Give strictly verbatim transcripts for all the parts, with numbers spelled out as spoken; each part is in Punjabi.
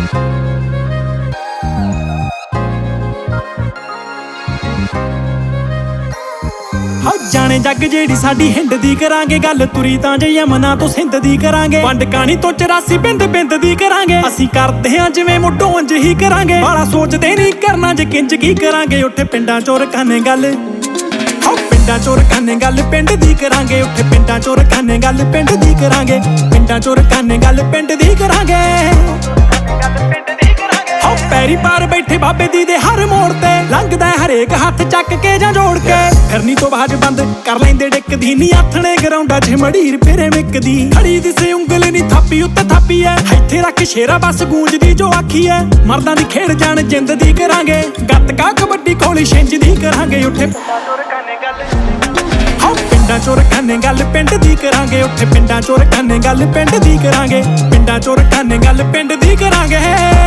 ਜਾਣੇ ਜੱਗ ਜਿਹੜੀ ਸਾਡੀ ਹਿੰਦ ਦੀ ਕਰਾਂਗੇ ਗੱਲ, ਤੁਰੀ ਤਾਂ ਜੇ ਯਮਨਾ ਤੋਂ ਸਿੰਧ ਦੀ ਕਰਾਂਗੇ। ਵੰਡ ਕਾਣੀ ਤੋਂ ਚੁਰਾਸੀ ਬਿੰਦ ਬਿੰਦ ਦੀ ਕਰਾਂਗੇ। ਅਸੀਂ ਕਰਦੇ ਆਂ ਜਿਵੇਂ ਮੁੱਢੋਂ ਉਂਝ ਹੀ ਕਰਾਂਗੇ, ਬਾਲਾ ਸੋਚਦੇ ਨਹੀਂ ਕਰਨਾ ਜੇ ਕਿੰਜ ਕੀ ਕਰਾਂਗੇ। ਉੱਠੇ ਪਿੰਡਾਂ ਚੋਂ ਰਕਾਨੇ ਗੱਲ, ਹੋ ਪਿੰਡਾਂ ਚੋਂ ਰਕਾਨੇ ਗੱਲ ਪਿੰਡ ਦੀ ਕਰਾਂਗੇ। ਉੱਠੇ ਪਿੰਡਾਂ ਚੋਂ ਰਕਾਨੇ ਗੱਲ ਪਿੰਡ ਦੀ ਕਰਾਂਗੇ। ਪਿੰਡਾਂ ਚੋਂ ਰਕਾਨੇ ਗੱਲ ਪਿੰਡ ਦੀ ਕਰਾਂਗੇ। ਹੋ ਪੈਰੀ ਪਾਰ ਬੈਠੇ ਬਾਬੇ ਦੀ ਦੇ ਹਰ ਮੋੜ ਤੇ, ਲੰਘਦਾ ਹਰੇਕ ਹੱਥ ਚੱਕ ਕੇ ਜਾਂ ਜੋੜ ਕੇ। ਫਿਰਨੀ ਤੋਂ ਬਾਜ ਬੰਦ ਕਰ ਲੈਂਦੇ ਡਿੱਕਦੀ ਨੀ ਆਥਣੇ ਗਰਾਉਂਡਾ ਚ ਮੜੀਰ ਫੇਰੇ ਮਿੱਕਦੀ। ਖੜੀ ਦਿਸੇ ਉਂਗਲ ਨੀ ਥਾਪੀ ਉੱਤੇ ਥਾਪੀ ਐ, ਇੱਥੇ ਰੱਖ ਸ਼ੇਰਾ ਬਸ ਗੂੰਜਦੀ ਜੋ ਆਖੀ ਐ। ਮਰਦਾਂ ਦੀ ਖੇਡ ਜਾਣ ਜਿੰਦ ਦੀ ਕਰਾਂਗੇ, ਗੱਤਕਾ ਕਬੱਡੀ ਖੋਲੀ ਛਿੰਝ ਦੀ ਕਰਾਂਗੇ। ਉੱਠੇ ਪਿੰਡਾਂ ਚੋਂ ਰਕਾਨੇ ਗੱਲ ਪਿੰਡ ਦੀ ਕਰਾਂਗੇ। ਉੱਠੇ ਪਿੰਡਾਂ ਚੋਂ ਰਕਾਨੇ ਗੱਲ ਪਿੰਡ ਦੀ ਕਰਾਂਗੇ। ਪਿੰਡਾਂ ਚੋਂ ਰਕਾਨੇ ਗੱਲ ਪਿੰਡ ਦੀ ਕਰਾਂਗੇ।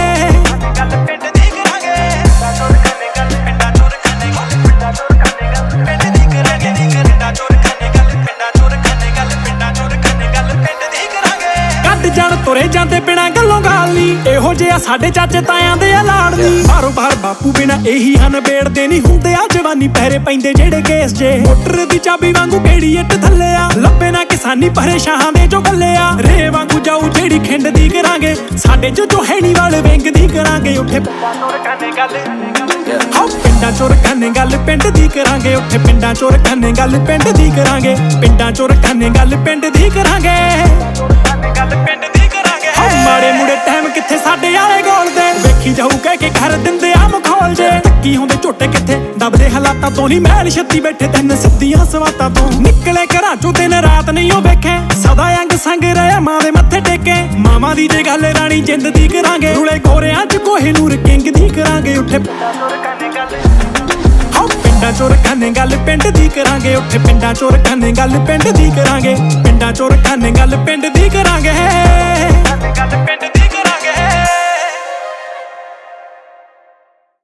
ਜਾਣ ਤੁਰੇ ਜਾਂਦੇ ਬਿਨਾਂ ਗੱਲੋਂ ਗਾਲ ਨੀ, ਇਹੋ ਜਿਹਾ ਸਾਡੇ ਚਾਚੇ ਤਾਇਆਂ ਦੇ ਆ ਲਾੜ ਨੀ। ਬਾਰੋ ਬਾਰ ਬਾਪੂ ਬਿਨਾਂ ਇਹੀ ਹਨ ਬੇੜਦੇ ਨਹੀਂ ਹੁੰਦੇ ਆ ਜਵਾਨੀ ਪਹਿਰੇ ਪੈਂਦੇ ਜਿਹੜੇ ਕੇਸ ਜੇ। ਮੋਟਰ ਦੀ ਚਾਬੀ ਵਾਂਗੂ ਕਿਹੜੀ ਇੱਟ ਥੱਲੇ ਆ, ਲੱਭੇ ਨਾ ਕਿਸਾਨੀ ਪਰੇਸ਼ਾਨਾਂ ਦੇ ਜੋ ਗੱਲੇ ਆ। ਰੇ ਵਾਂਗੂ ਜਾਊ ਜਿਹੜੀ ਖਿੰਡ ਦੀ ਕਰਾਂਗੇ, ਸਾਡੇ ਚ ਜੋ ਹੈਣੀ ਵਾਲੇ ਵਿੰਗ ਦੀ ਕਰਾਂਗੇ। ਉੱਠੇ ਪਿੰਡਾਂ ਚੋਂ ਰਕਾਨੇ ਗੱਲ, ਹੋ ਪਿੰਡਾਂ ਚੋਂ ਰਕਾਨੇ ਗੱਲ ਪਿੰਡ ਦੀ ਕਰਾਂਗੇ। ਉੱਠੇ ਪਿੰਡਾਂ ਚੋਂ ਰਕਾਨੇ ਗੱਲ ਪਿੰਡ ਦੀ ਕਰਾਂਗੇ। ਪਿੰਡਾਂ ਚੋਂ ਰਕਾਨੇ ਗੱਲ ਪਿੰਡ ਦੀ ਕਰਾਂਗੇ। ਮਾੜੇ ਮੁੜੇ ਟਾਈਮ ਕਿੱਥੇ ਸਾਡੇ ਆਲੇ ਗੋਲ ਦੇ, ਵੇਖੀ ਜਾਊ ਕਹਿ ਕੇ ਕਰ ਦਿੰਦੇ ਆ ਮਖੌਲ ਜੇ। ਟੱਕੀ ਹੁੰਦੇ ਝੋਟੇ ਕਿੱਥੇ ਦਬਦੇ ਹਾਲਾਤਾਂ ਤੋਂ ਨੀ, ਮੈਲ ਛੱਤੀ ਬੈਠੇ ਤਿੰਨ ਸਿੱਧੀਆਂ ਸਵਾਤਾਂ ਤੋਂ। ਨਿਕਲੇ ਘਰਾਂ ਚੋਂ ਦਿਨ ਰਾਤ ਨਹੀਂ ਉਹ ਵੇਖੇ, ਸਦਾ ਅੰਗ ਸੰਗ ਰਿਹਾ ਮਾਂ ਦੇ ਮੱਥੇ ਟੇਕੇ। ਮਾਵਾਂ ਦੀ ਜੇ ਗੱਲ ਰਾਣੀ ਜਿੰਦ ਦੀ ਕਰਾਂਗੇ, ਰੁਲੇ ਗੋਰਿਆਂ ਚ ਕੋਹਿਨੂਰ ਕਿੰਗ ਦੀ ਕਰਾਂਗੇ। ਉੱਠੇ ਪਿੰਡਾਂ ਚੋਂ ਰਕਾਨੇ ਗੱਲ, ਹੋ ਪਿੰਡਾਂ ਚੋਂ ਰਕਾਨੇ ਗੱਲ ਪਿੰਡ ਦੀ ਕਰਾਂਗੇ। ਉੱਠੇ ਪਿੰਡਾਂ ਚੋਂ ਰਕਾਨੇ ਗੱਲ ਪਿੰਡ ਦੀ ਕਰਾਂਗੇ। ਪਿੰਡਾਂ ਚੋਂ ਰਕਾਨੇ ਗੱਲ ਪਿੰਡ ਦੀ ਕਰਾਂਗੇ।